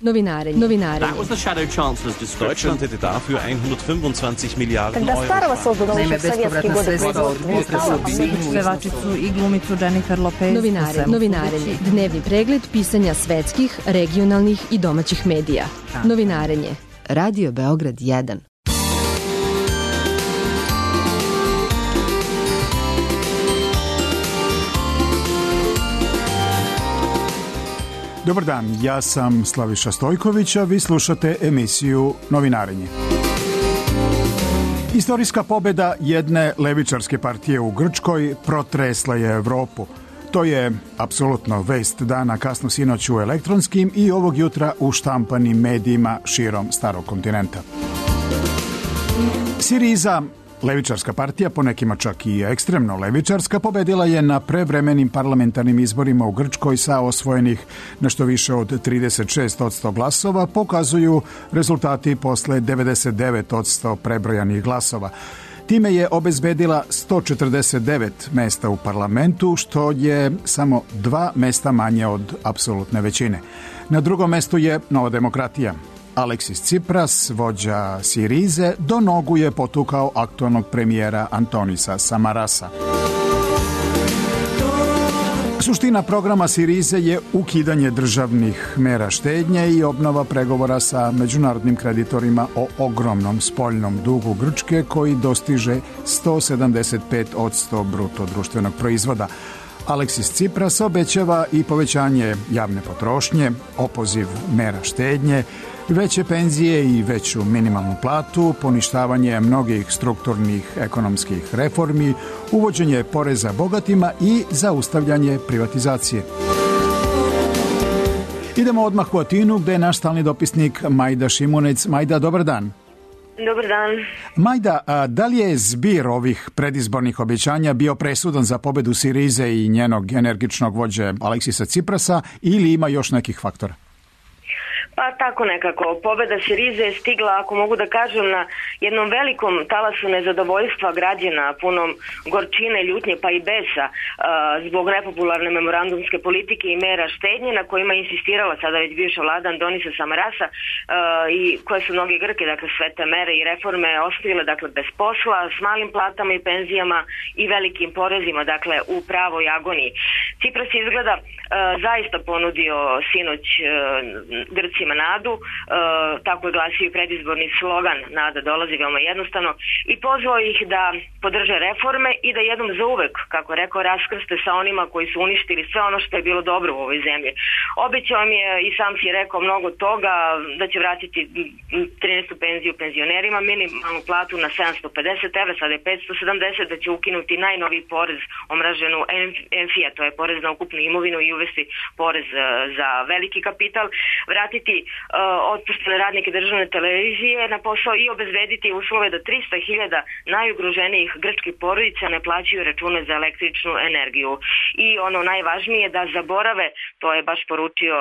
Novinarenje. That was the Shadow Chancellor's description. Deutschland hätte dafür 125 Milijarden Когда Старого создано еще в советские годы Pevačicu i glumicu Jennifer Lopez. Novinarenje. Dnevni pregled pisanja svetskih, regionalnih i domaćih medija. Novinarenje. Radio Beograd 1. Dobar dan, ja sam Slaviša Stojković, a vi slušate emisiju Novinarenje. Istorijska pobjeda jedne levičarske partije u Grčkoj protresla je Evropu. To je apsolutno vest dana kasno sinoć u elektronskim i ovog jutra u štampanim medijima širom starog kontinenta. Siriza, levičarska partija, po nekima čak i ekstremno levičarska, pobedila je na prevremenim parlamentarnim izborima u Grčkoj sa osvojenih nešto više od 36% glasova, pokazuju rezultati posle 99% prebrojanih glasova. Time je obezbedila 149 mesta u parlamentu, što je samo 2 mesta manje od apsolutne većine. Na drugom mestu je Nova demokratija. Aleksis Cipras, vođa Sirize, do nogu je potukao aktualnog premijera Antonisa Samarasa. Suština programa Sirize je ukidanje državnih mera štednje i obnova pregovora sa međunarodnim kreditorima o ogromnom spoljnom dugu Grčke koji dostiže 175% bruto društvenog proizvoda. Aleksis Cipras obećava i povećanje javne potrošnje, opoziv mera štednje, veće penzije i veću minimalnu platu, poništavanje mnogih strukturnih ekonomskih reformi, uvođenje poreza bogatima i zaustavljanje privatizacije. Idemo odmah u Atinu, gde je naš stalni dopisnik Majda Šimunec. Majda, dobar dan. Dobar dan. Majda, da li je zbir ovih predizbornih obećanja bio presudan za pobedu Sirize i njenog energičnog vođe Aleksisa Ciprasa ili ima još nekih faktora? Pa tako nekako. Pobeda Sirize je stigla, ako mogu da kažem, na jednom velikom talasu nezadovoljstva građana, punom gorčine, ljutnje pa i besa zbog nepopularne memorandumske politike i mera štednje na kojima je insistirala sada već bivša vlada Antonisa Samarasa i koje su mnogi Grke, dakle sve te mere i reforme ostavile dakle bez posla, s malim platama i penzijama i velikim porezima, dakle u pravoj agoniji. Cipras izgleda zaista ponudio sinoć Grcima nadu, tako je glasio i predizborni slogan "Nada dolazi", veoma jednostavno, i pozvao ih da podrže reforme i da jednom zauvek, kako je rekao, raskrste sa onima koji su uništili sve ono što je bilo dobro u ovoj zemlji. Obećao mi je i sam si rekao mnogo toga, da će vratiti 13. penziju penzionerima, minimalnu platu na 750 evra, sada je 570, da će ukinuti najnoviji porez, omraženu ENFI-a, to je porez na ukupnu imovinu, i uvesti porez za veliki kapital, vratiti otpuštene radnike državne televizije na posao i obezbediti uslove da 300.000 najugroženijih grčkih porodica ne plaćaju račune za električnu energiju. I ono najvažnije, da zaborave, to je baš poručio,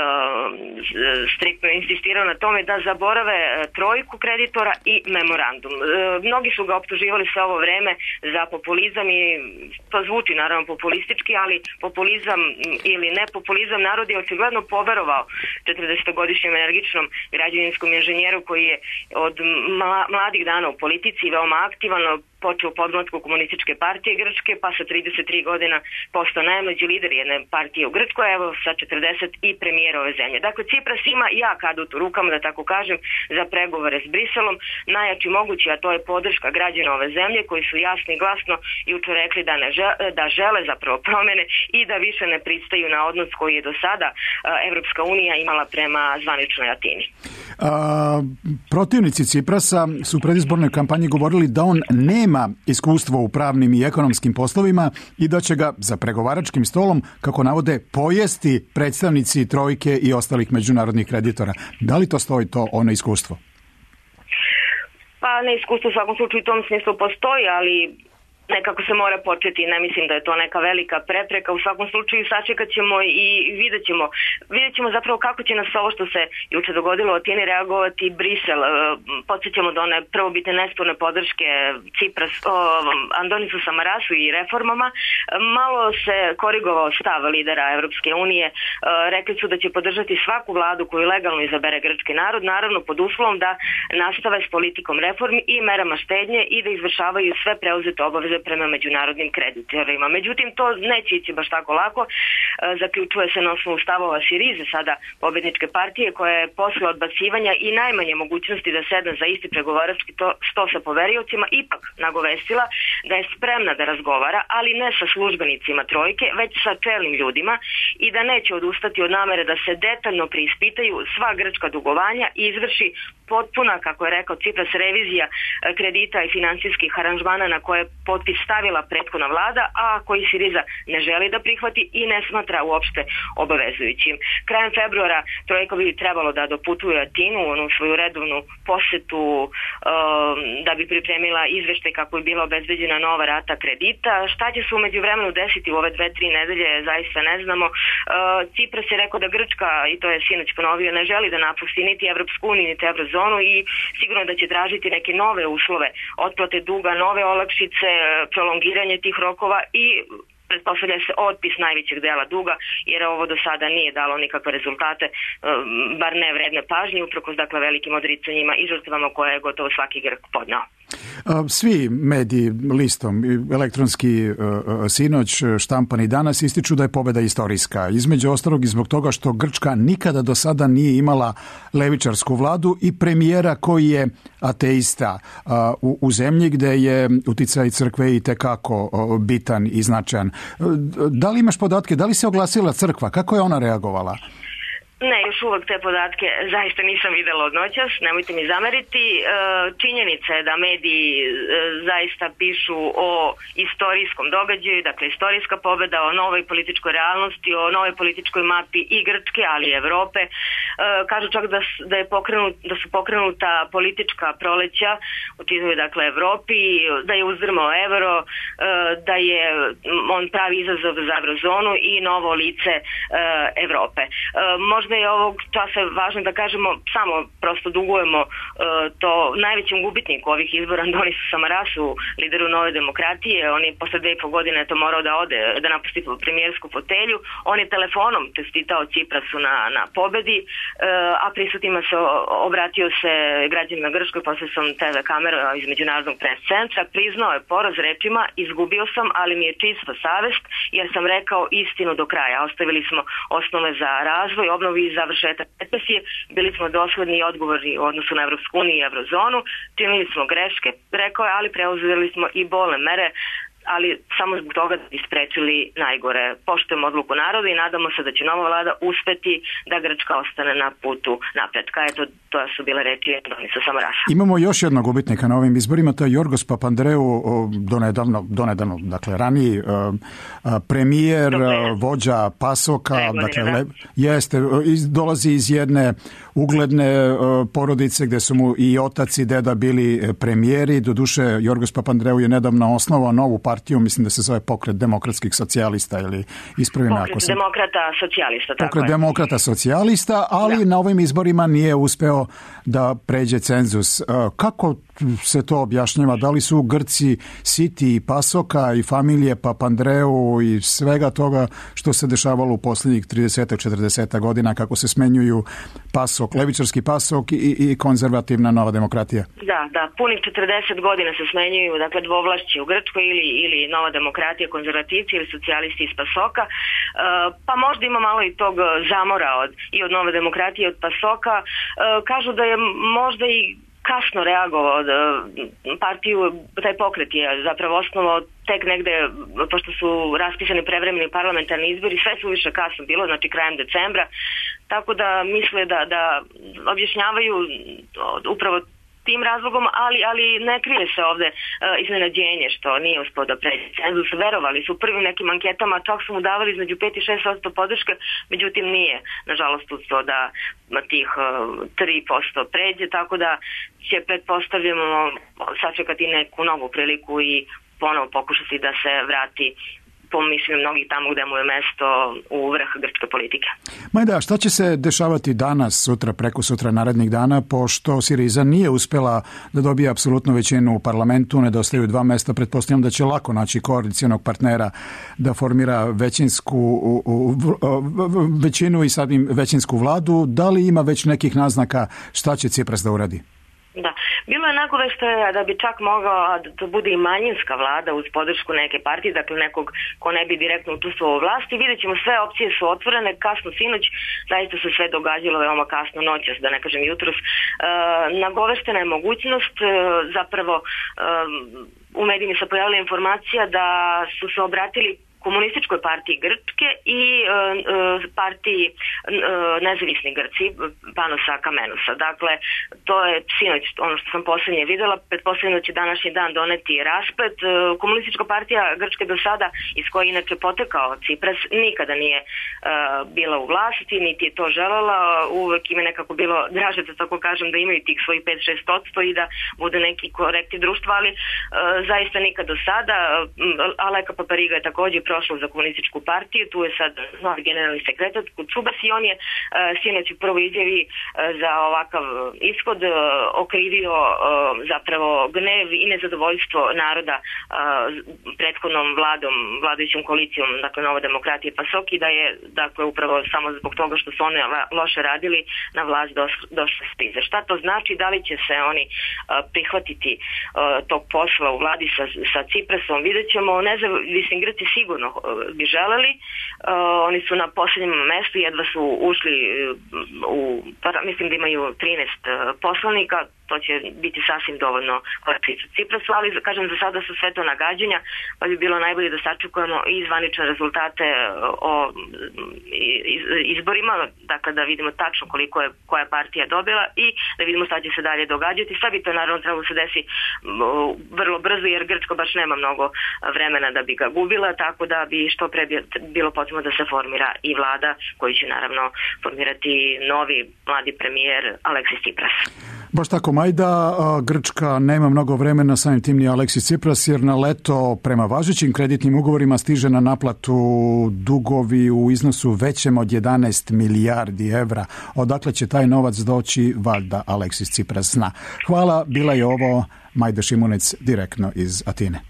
striktno insistirao na tome, da zaborave trojku kreditora i memorandum. Mnogi su ga optuživali sve ovo vreme za populizam i to zvuči naravno populistički, ali populizam ili ne populizam, narod je očigledno poverovao 40-godišnjem energičnom građevinskom inženjeru koji je od mladih dana u politici veoma aktivan, počeo podmlatku komunističke partije Grčke, pa sa 33 godina postao najmlađi lider jedne partije u Grčkoj, evo sa 40 i premijer ove zemlje. Dakle, Cipras ima jak adut u rukama, da tako kažem, za pregovore s Briselom, najjači mogući, a to je podrška građana ove zemlje koji su jasno i glasno juče rekli da žele zapravo promene i da više ne pristaju na odnos koji je do sada Evropska unija imala prema zvaničnoj Atini. Protivnici Ciprasa su u predizbornoj kampanji govorili da on nema iskustvo u pravnim i ekonomskim poslovima i da će ga za pregovaračkim stolom, kako navode, pojesti predstavnici trojke i ostalih međunarodnih kreditora. Da li to stoji, to ono iskustvo? Pa neiskustvo u svakom slučaju u tom smislu postoji, ali nekako se mora početi, ne mislim da je to neka velika prepreka, u svakom slučaju sačekat ćemo i vidjet ćemo zapravo kako će nas ovo što se juče dogodilo u Atini reagovati Brisel. Podsjećamo da one prvobitne nesporne podrške Andonisu Samarasu i reformama, malo se korigovao stav lidera Evropske unije, rekli su da će podržati svaku vladu koju legalno izabere grčki narod, naravno pod uslovom da nastave s politikom reformi i merama štednje i da izvršavaju sve preuzete obaveze prema međunarodnim kreditorima. Međutim, to neće ići baš tako lako. Zaključuje se na osnovu stavova Sirize, sada pobedničke partije, koja je posle odbacivanja i najmanje mogućnosti da sedne za isti pregovarački sto sa poveriocima, ipak nagovestila da je spremna da razgovara, ali ne sa službenicima trojke, već sa čelnim ljudima i da neće odustati od namere da se detaljno preispitaju sva grčka dugovanja i izvrši potpuna, kako je rekao Cipras, revizija kredita i finansijskih aranžmana na koje je potpis stavila prethodna vlada, a koji Siriza ne želi da prihvati i ne smatra uopšte obavezujućim. Krajem februara trojka bi trebalo da doputuje Atinu, onu svoju redovnu posetu da bi pripremila izveštaj kako je bila obezbeđena nova rata kredita. Šta će se umeđu vremenu desiti u ove 2-3 nedelje, zaista ne znamo. Cipras je rekao da Grčka, i to je sinoć ponovio, ne želi da napusti niti Evropsku uniju, niti Eurozonu i sigurno da će tražiti neke nove uslove otplate duga, nove olakšice, prolongiranje tih rokova i pretpostavlja se otpis najvećeg dela duga, jer ovo do sada nije dalo nikakve rezultate, bar ne vredne pažnje, uprkos dakle velikim odricanjima i žrtvama koje je gotovo svaki Grk podneo. Svi mediji listom, elektronski sinoć, štampani danas, ističu da je pobeda istorijska. Između ostalog i zbog toga što Grčka nikada do sada nije imala levičarsku vladu i premijera koji je ateista u zemlji gde je uticaj crkve i tekako bitan i značajan. Da li imaš podatke? Da li se oglasila crkva? Kako je ona reagovala? Ne, još uvek te podatke zaista nisam videla od noćas, nemojte mi zameriti. Činjenica je da mediji zaista pišu o istorijskom događaju, dakle istorijska pobeda, o novoj političkoj realnosti, o novoj političkoj mapi i Grčke, ali i Evrope. Kažu čak da su pokrenuta politička proleća u čitavoj dakle Evropi, da je uzdrmao evro, da je on pravi izazov za Eurozonu i novo lice Evrope. Možda je ovog časa važno da kažemo, samo prosto dugujemo to najvećem gubitniku ovih izbora, Andonisu Samarasu, lideru Nove demokratije. On je posle 2,5 godine to morao da ode, da napusti premijersku fotelju. On je telefonom čestitao Ciprasu na pobedi, a prisutnima se obratio se građanima Grčkoj posredstvom TV kamera iz Međunarodnog pres centra. Priznao je poraz rečima: izgubio sam, ali mi je čista savest jer sam rekao istinu do kraja. Ostavili smo osnove za razvoj, obnovu i završetak recesije, bili smo dosledni i odgovorni u odnosu na Evropsku uniju i Eurozonu, činili smo greške, rekao je, ali preuzeli smo i bolne mere, ali samo zbog toga da bi sprečili najgore. Poštujemo odluku naroda i nadamo se da će nova vlada uspeti da Grčka ostane na putu napretka. Eto, to su bile reči Andonisa Samarasa. Imamo još jednog gubitnika na ovim izborima, to je Jorgos Papandreou, donedavno, dakle raniji premijer, vođa PASOK-a, dakle, dolazi iz jedne ugledne porodice gde su mu i otac i deda bili premijeri. Doduše, Jorgos Papandreou je nedavno osnovao novu partiju, mislim da se zove Pokret demokratskih socijalista ili ispravim ako sam... Demokrata socijalista, tako Pokret demokrata socijalista, ali na ovim izborima nije uspeo da pređe cenzus. Kako se to objašnjava? Da li su Grci siti i PASOK-a i familije Papandreou i svega toga što se dešavalo u posljednjih 30-40 godina, kako se smenjuju PASOK, levičarski PASOK i konzervativna Nova demokratija? Da, punih 40 godina se smenjuju, dakle dvovlašće u Grčkoj ili Nova demokratija, konzervativci ili socijalisti iz PASOK-a, pa možda ima malo i tog zamora i od Nove demokratije i od PASOK-a. Kažu da je možda i kasno reagovao partiju, taj pokret je zapravo osnovao tek negde, pošto su raspisani prevremeni parlamentarni izbori, sve su više kasno bilo, znači krajem decembra, tako da misle da objašnjavaju upravo tim razlogom, ali ne krije se ovde iznenađenje što nije uspeo da pređe cenzus. Verovali su u prvim nekim anketama, čak su mu davali između 5 i 6% podrške, međutim nije, nažalost, uspeo da tih 3% pređe, tako da će, pretpostavljamo, sačekati neku novu priliku i ponovo pokušati da se vrati po mišljenju mnogih tamo gde mu je mesto u vrh grčke politike. Majda, šta će se dešavati danas, sutra, preko sutra, narednih dana, pošto Siriza nije uspela da dobije apsolutnu većinu u parlamentu, nedostaju 2 mesta, pretpostavljam da će lako naći koalicijonog partnera da formira većinu i sad im većinsku vladu. Da li ima već nekih naznaka šta će Cipras da uradi? Da, bilo je nagoveštaja da bi čak mogao da bude i manjinska vlada uz podršku neke partije, dakle nekog ko ne bi direktno učestvovao u vlasti. Vidjet ćemo, sve opcije su otvorene, kasno sinoć, zaista se sve događalo veoma kasno noćas, da ne kažem jutros. Nagoveštena je mogućnost, zapravo u medijima se pojavila informacija da su se obratili Komunističkoj partiji Grčke i partiji Nezavisni Grci, Panosa Kamenosa. Dakle, to je sinoć ono što sam poslednje videla. Pretpostavljam da će današnji dan doneti rasplet. Komunistička partija Grčke do sada, iz koje inače potekao Cipras, nikada nije bila u vlasti, niti je to želela. Uvek im je nekako bilo draže, da tako kažem, da imaju tih svojih 5-6% i da bude neki korektiv društva, ali zaista nikad do sada. Aleka Papariga je takođe prošlo za komunističku partiju, tu je sad novi generalni sekretar Kutsubas i on je sinoć u prvoj izjavi za ovakav ishod okrivio zapravo gnev i nezadovoljstvo naroda prethodnom vladajućom koalicijom, dakle Nova demokratija i PASOK, i da je dakle upravo samo zbog toga što su oni loše radili na vlast došli s krize. Šta to znači? Da li će se oni prihvatiti tog posla u vladi sa Ciprasom? Vidjet ćemo. Nezavisni Grci sigurno bi želeli. Oni su na posljednjem mestu, jedva su ušli mislim da imaju 13 poslanika, to će biti sasvim dovoljno Ciprasu, ali kažem, za sada su sve to nagađanja, pa bi bilo najbolje da sačekujemo i zvanične rezultate o izborima, dakle da vidimo tačno koliko je koja partija dobila i da vidimo šta će se dalje događati. Sad bi to naravno trebalo se desi vrlo brzo, jer Grčko baš nema mnogo vremena da bi ga gubila, tako da bi što pre bilo potrebno da se formira i vlada koju će naravno formirati novi mladi premijer Aleksis Tsipras. Baš tako, Majda, Grčka nema mnogo vremena, samim tim ni Aleksis Tsipras, jer na leto prema važećim kreditnim ugovorima stiže na naplatu dugovi u iznosu većem od 11 milijardi evra. Odakle će taj novac doći, valjda Aleksis Tsipras zna. Hvala, bila je ovo Majda Šimunec direktno iz Atine.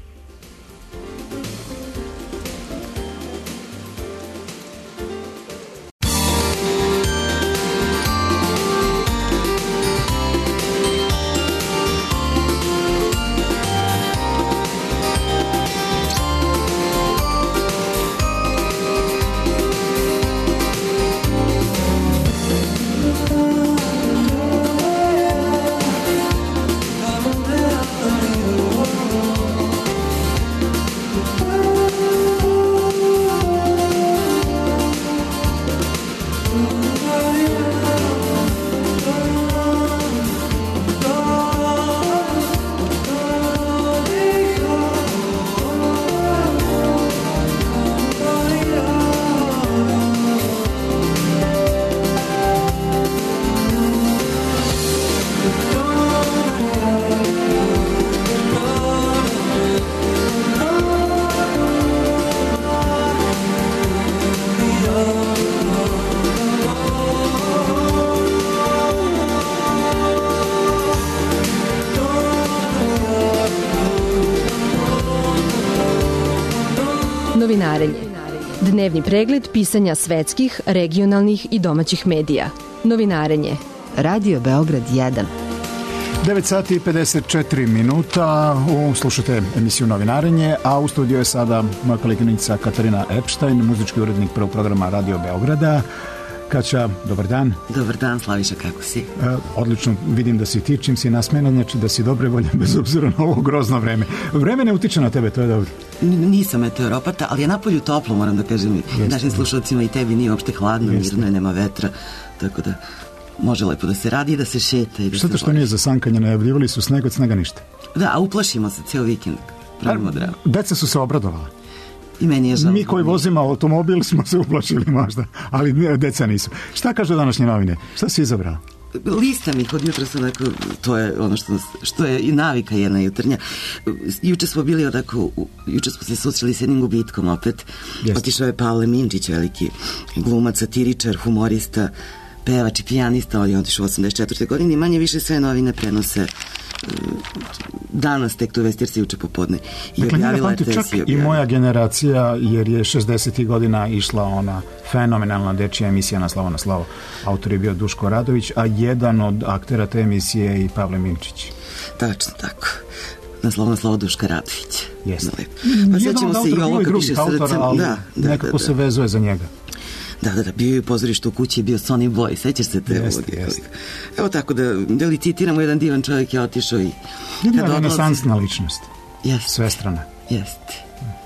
Novinarenje. Dnevni pregled pisanja svetskih, regionalnih i domaćih medija. Novinarenje. Radio Beograd 1. 9 sati i 54 minuta. Slušate emisiju Novinarenje, a u studiju je sada moja koleginica Katarina Epstein, muzički urednik prvog programa Radio Beograda. Kaća, dobar dan. Dobar dan, Slaviša, kako si? Odlično, vidim da si ti, čim si nasmena, znači da si dobre volje bez obzira na ovo grozno vreme. Vreme ne utiče na tebe, to je dobro. Nisam meteoropata, ali je napolju toplo, moram da kažem. Našim slušalcima i tebi nije uopšte hladno, mirno je, nema vetra, tako da može lepo da se radi i da se šeta. I da šta što nije za sankanje, najavljivali su sneg, od snega ništa. Da, a uplašimo se ceo vikend. Pravimo drago. Deca su se obradovala. I meni je žao. Mi koji vozimo automobil smo se uplašili možda, ali deca nisu. Šta kažu današnje novine? Šta si izabrala? listam ih od jutra sam onako, to je ono što je i navika jedna jutarnja. Juče smo bili onako, juče smo se susreli s jednim gubitkom opet. Otišao je Pavle Minčić, veliki glumac, satiričar, humorista, pevač i pijanista, on je otišao u 84. godini i manje više sve novine prenose danas, tek to vesti jer se juče popodne i dakle, objavila je čak i moja generacija, jer je 60. godina išla ona fenomenalna dečija emisija Na slavo, na slavo. Autor je bio Duško Radović, a jedan od aktera te emisije je i Pavle Minčić. Tačno tako. Na slavo Duška Radović. Jeste. Pa sećamo se i ovo kad piše srcem. Nekako se vezuje za njega. Da, bio je u pozorištu u kući, bio Sonny Boy, sećaš se te uloge? Evo tako da li citiramo, jedan divan čovjek je otišao i jedna renesansna ličnost. Jeste. Svestrana. Jeste.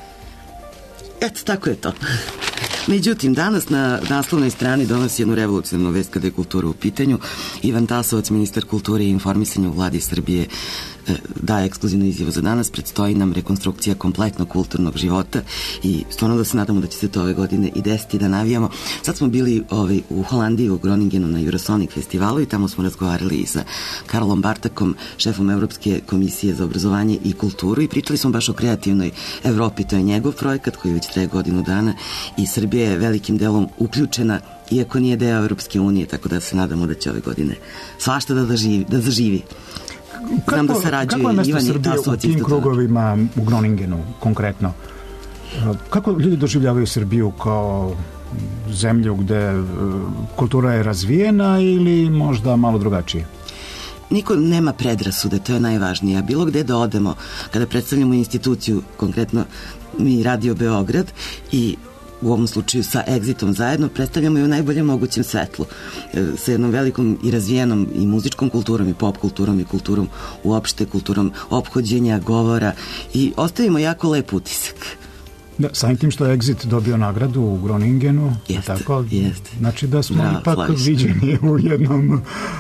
Eto, tako je to. Međutim, danas na naslovnoj strani donosi jednu revolucionarnu vest kada je kultura u pitanju. Ivan Tasovac, ministar kulture i informisanja u vladi Srbije, daje ekskluzivnu izjavu za danas. Predstoji nam rekonstrukcija kompletnog kulturnog života i stvarno da se nadamo da će se to ove godine i desiti, da navijamo. Sad smo bili u Holandiji, u Groningenu na Eurosonic festivalu i tamo smo razgovarali i sa Karlom Bartakom, šefom Evropske komisije za obrazovanje i kulturu, i pričali smo baš o kreativnoj Evropi. To je njegov projekat koji već traje godinu dana i Srbija je velikim delom uključena, iako nije deo Evropske unije, tako da se nadamo da će ove godine svašta da zaživi. Znam da sarađuje Ivan Srbije u tim krugovima u Groningenu konkretno? Kako ljudi doživljavaju Srbiju kao zemlju gde kultura je razvijena ili možda malo drugačije? Niko nema predrasude, to je najvažnije. Bilo gde da odemo, kada predstavljamo instituciju, konkretno mi Radio Beograd, i u ovom slučaju sa Exitom zajedno, predstavljamo i u najboljem mogućem svetlu, sa jednom velikom i razvijenom i muzičkom kulturom i pop kulturom i kulturom uopšte, kulturom ophođenja, govora, i ostavimo jako lep utisak. Da, samim tim što je Exit dobio nagradu u Groningenu, jeste. Znači da smo ipak viđeni u jednom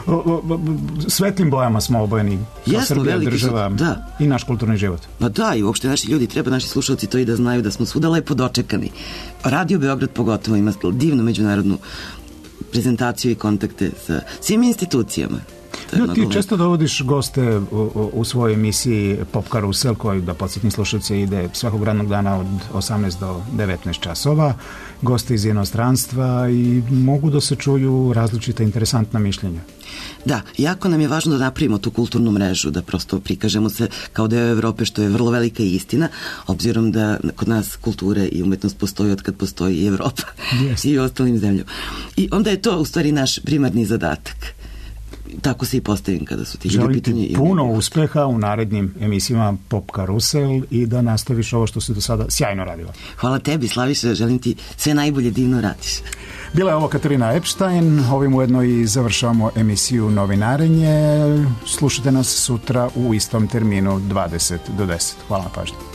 svetlim bojama smo obojeni kao Srbija država i naš kulturni život. Pa da, i uopšte naši ljudi, treba naši slušalci to i da znaju da smo svuda lepo dočekani. Radio Beograd pogotovo ima divnu međunarodnu prezentaciju i kontakte sa svim institucijama. Ti često dovodiš goste u svojoj emisiji Pop Karusel, koji, da podsjetim slušalce, ide svakog radnog dana od 18 do 19 časova. Goste iz inostranstva i mogu da se čuju različita interesantna mišljenja. Da, jako nam je važno da napravimo tu kulturnu mrežu, da prosto prikažemo se kao deo Evrope, što je vrlo velika istina, obzirom da kod nas kulture i umetnost postoji od kad postoji i Evropa i ostalim zemljama. I onda je to u stvari naš primarni zadatak. Tako se i postavim kada su ti ljudi pitanje. Želim ti puno uspeha u narednim emisijama Pop Karusel i da nastaviš ovo što si do sada sjajno radila. Hvala tebi, Slaviša, želim ti sve najbolje, divno radiš. Bila je ovo Katarina Epstein, ovim ujedno i završavamo emisiju Novinarenje. Slušajte nas sutra u istom terminu 20 do 10. Hvala na pažnji.